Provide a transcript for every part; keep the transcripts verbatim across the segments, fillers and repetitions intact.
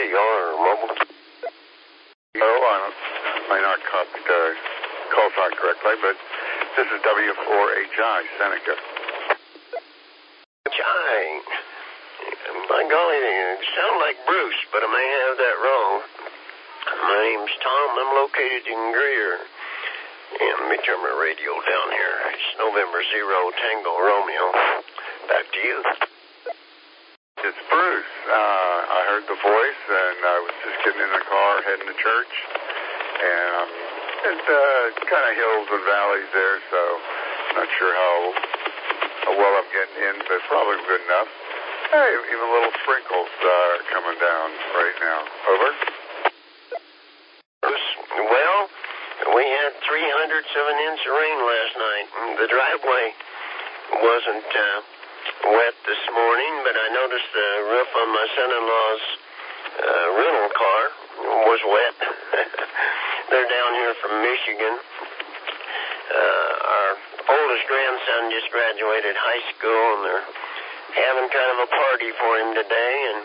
radio or mobile? No, I don't, may not call, uh, call sign correctly, but this is W four H I, Seneca. H I? By golly, you sound like Bruce, but I may have that wrong. My name's Tom. I'm located in Greer. And let me turn my radio down here. It's November Zero Tango Romeo. Back to you. It's Bruce. Uh, I heard the voice, and I was just getting in the car heading to church. And um, it's uh, kind of hills and valleys there, so not sure how, how well I'm getting in, but probably good enough. Hey, even little sprinkles are uh, coming down right now. Over. Bruce, well, we had three hundredths of an inch of rain last night. The driveway wasn't uh, wet this morning, but I noticed the roof on my son-in-law's uh, rental car was wet. They're down here from Michigan. Uh, our oldest grandson just graduated high school, and they're having kind of a party for him today. And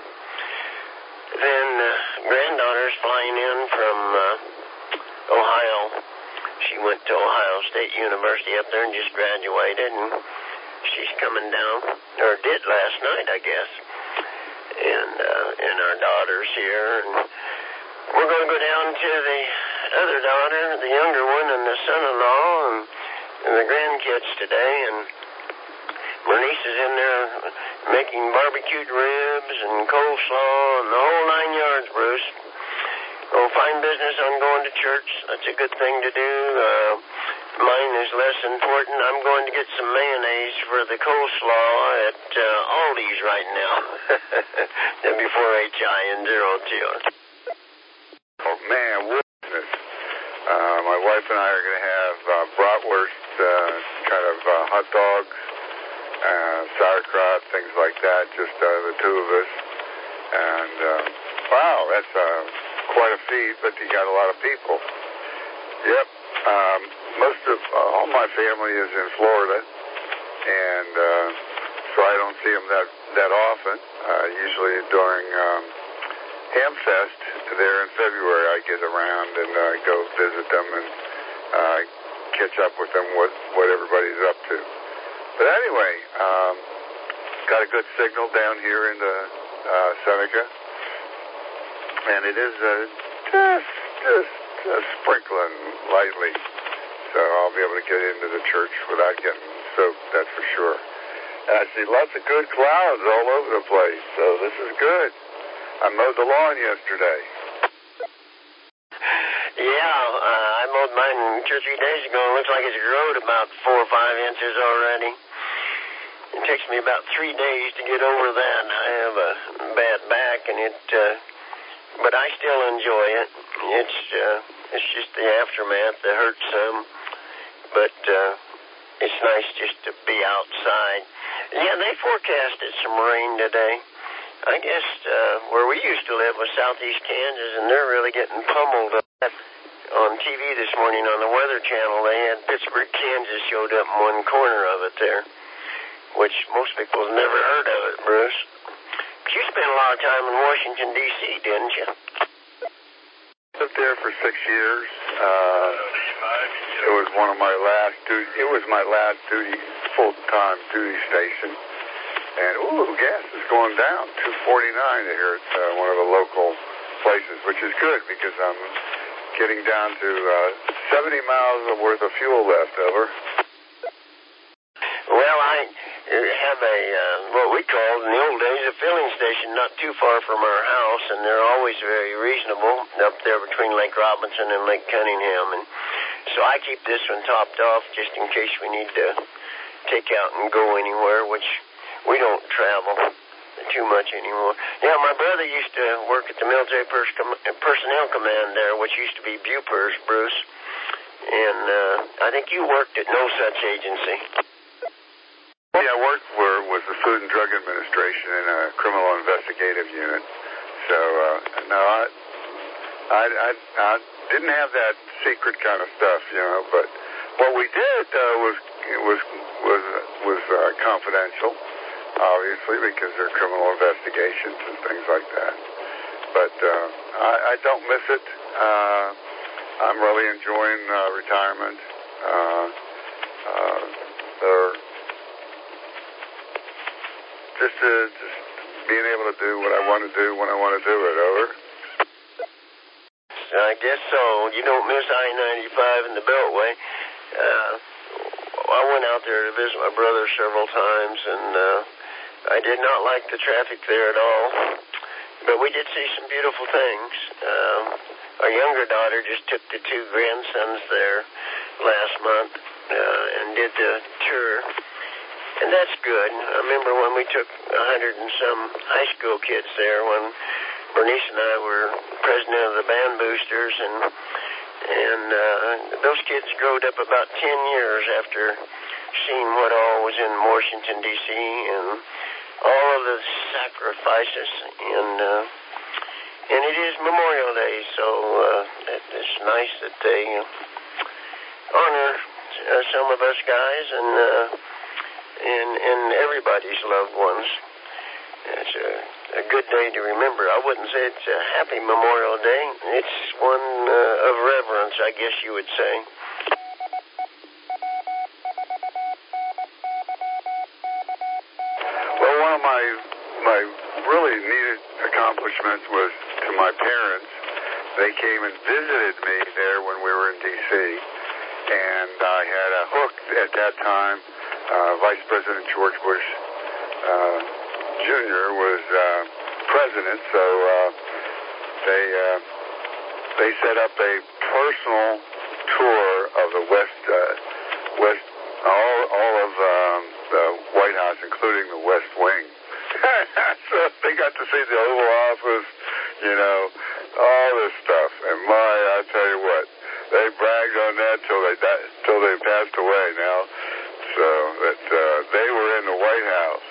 then uh, granddaughter's flying in from uh, Ohio. She went to Ohio State University up there and just graduated, and she's coming down, or did last night, I guess. And uh, and our daughter's here, and we're going to go down to the other daughter, the younger one, and the son-in-law, and, and the grandkids today. And Bernice is in there making barbecued ribs and coleslaw and the whole nine yards, Bruce. Oh, fine business on going to church. That's a good thing to do. Uh, mine is less important. I'm going to get some mayonnaise for the coleslaw at uh, Aldi's right now. W four H I and zero two. Oh, man, what business. Uh, my wife and I are going to have uh, bratwurst, uh, kind of uh, hot dogs, uh, sauerkraut, things like that, just uh, the two of us. And, uh, wow, that's uh, quite a feat, but you got a lot of people. Yep. Um, most of, uh, all my family is in Florida, and uh, so I don't see them that, that often. Uh, usually during um, Hamfest, there in February, I get around and uh, go visit them and uh, catch up with them, what, what everybody's up to. But anyway, um, got a good signal down here in the uh, Seneca, and it is uh, just, just uh, sprinkling lightly, so I'll be able to get into the church without getting soaked, that's for sure. And I see lots of good clouds all over the place, so this is good. I mowed the lawn yesterday. Yeah, uh, I mowed mine two or three days ago. It looks like it's growed about four or five inches already. It takes me about three days to get over that. I have a bad back, and it, uh, but I still enjoy it. It's, uh, it's just the aftermath that hurts some, but uh, it's nice just to be outside. Yeah, they forecasted some rain today. I guess uh, where we used to live was southeast Kansas, and they're really getting pummeled on T V this morning on the Weather Channel. They had Pittsburgh, Kansas showed up in one corner of it there, which most people have never heard of it, Bruce. But you spent a lot of time in Washington, D C, didn't you? Lived there for six years. Uh, it was one of my last duty. It was my last duty, full-time duty station. And, ooh, gas is going down, two forty-nine here at uh, one of the local places, which is good because I'm getting down to uh, seventy miles worth of fuel left, over. Well, I have a, uh, what we called in the old days, a filling station not too far from our house, and they're always very reasonable up there between Lake Robinson and Lake Cunningham. And so I keep this one topped off just in case we need to take out and go anywhere, which we don't travel too much anymore. Yeah, my brother used to work at the Military Pers- Com- Personnel Command there, which used to be Bupers, Bruce. And uh, I think you worked at no such agency. Yeah, I worked for was the Food and Drug Administration in a criminal investigative unit. So uh, no, I, I I I didn't have that secret kind of stuff, you know. But what we did uh, was was was was uh, confidential, obviously, because they're criminal investigations and things like that. But but uh, I, I don't miss it. Uh, I'm really enjoying uh, retirement. Uh, uh, they're just, uh, just being able to do what I want to do when I want to do it. Over. I guess so. You don't miss I ninety-five in the Beltway. Uh, I went out there to visit my brother several times, and uh, I did not like the traffic there at all. But we did see some beautiful things. Um, our younger daughter just took the two grandsons there last month uh, and did the tour. And that's good. I remember when we took a hundred and some high school kids there when Bernice and I were president of the Band Boosters, and and uh, those kids growed up about ten years after seeing what all was in Washington, D C, and all of the sacrifices. And uh, and it is Memorial Day, so uh, it, it's nice that they honor uh, some of us guys and uh, and and everybody's loved ones. It's a, a good day to remember. I wouldn't say it's a happy Memorial Day. It's one uh, of reverence, I guess you would say. Well, one of my my really neat accomplishments was to my parents. They came and visited me there when we were in D C, and I had a hook at that time. Uh, Vice President George Bush uh, Junior was uh, president, so uh, they uh, they set up a personal tour of the West uh, West all all of um, the White House, including the West Wing. So they got to see the Oval Office, you know, all this stuff. And my, I tell you what, they bragged on that till they di- till they passed away now. So that uh, they were in the White House.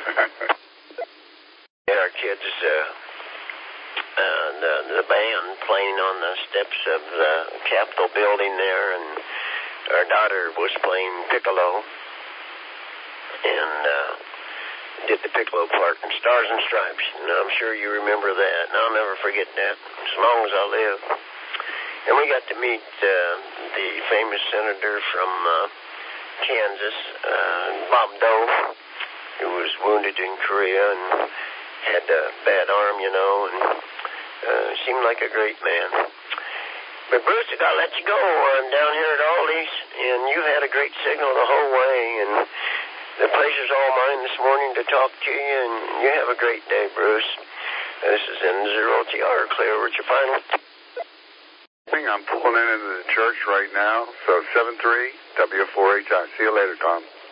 Yeah, our kids, uh, uh, the, the band playing on the steps of the Capitol building there, and our daughter was playing piccolo, and uh, did the piccolo part in Stars and Stripes. And I'm sure you remember that, and I'll never forget that as long as I live. And we got to meet uh, the famous senator from uh, Kansas, uh, Bob Dole, who was wounded in Korea and had a bad arm, you know, and uh, seemed like a great man. But Bruce, I gotta let you go. I'm down here at Aldi's, and you had a great signal the whole way, and the pleasure's all mine this morning to talk to you, and you have a great day, Bruce. This is N zero T R, clear over your final. I'm pulling in into the church right now, so seven three W four H I. See you later, Tom.